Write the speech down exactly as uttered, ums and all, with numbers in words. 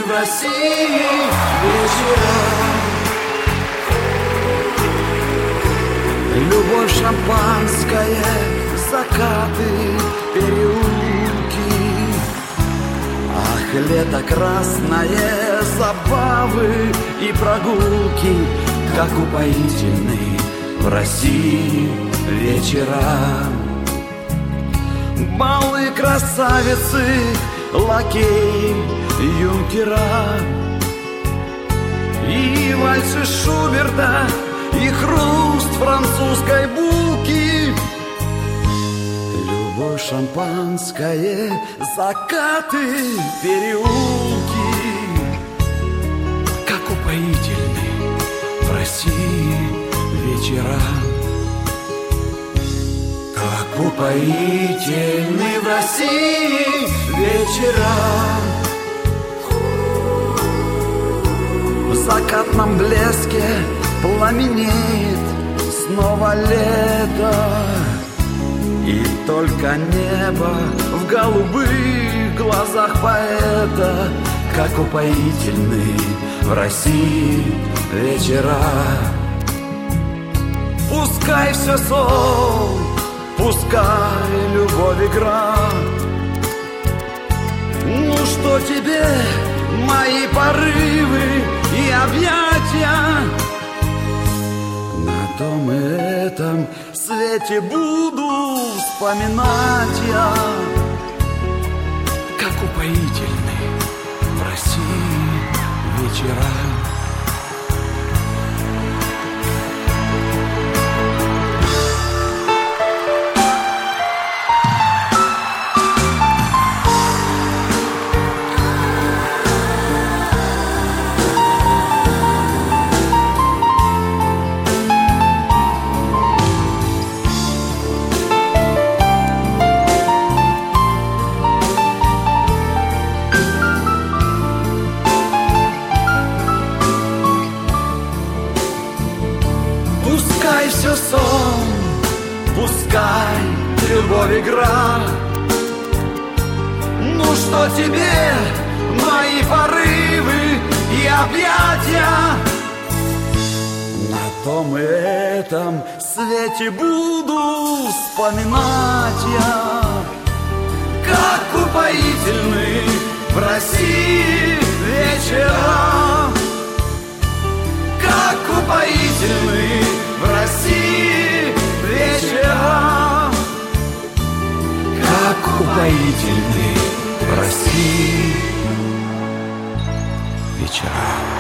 в России вечера. Любовь, шампанское, закаты, переулки. Ах, лето красное, забавы и прогулки, как упоительны в России вечера. Балы, красавицы, лакей, юнкера, и вальсы Шуберта, и хруст французской булки. Любовь, шампанское, закаты, переулки, как упоительны в России вечера. Как упоительны в России вечера. В закатном блеске пламенеет снова лето, и только небо в голубых глазах поэта. Как упоительны в России вечера. Пускай все сон, пускай любовь игра. Ну что тебе мои порывы и объятия? На том и этом свете буду вспоминать я. Как упоительны в России вечера. Пускай все сон, пускай любовь игра. Ну что тебе мои порывы и объятия? На том и этом свете буду вспоминать я. Как упоительны в России вечера. Как упоительны в России вечера. Как упоительны в России вечера.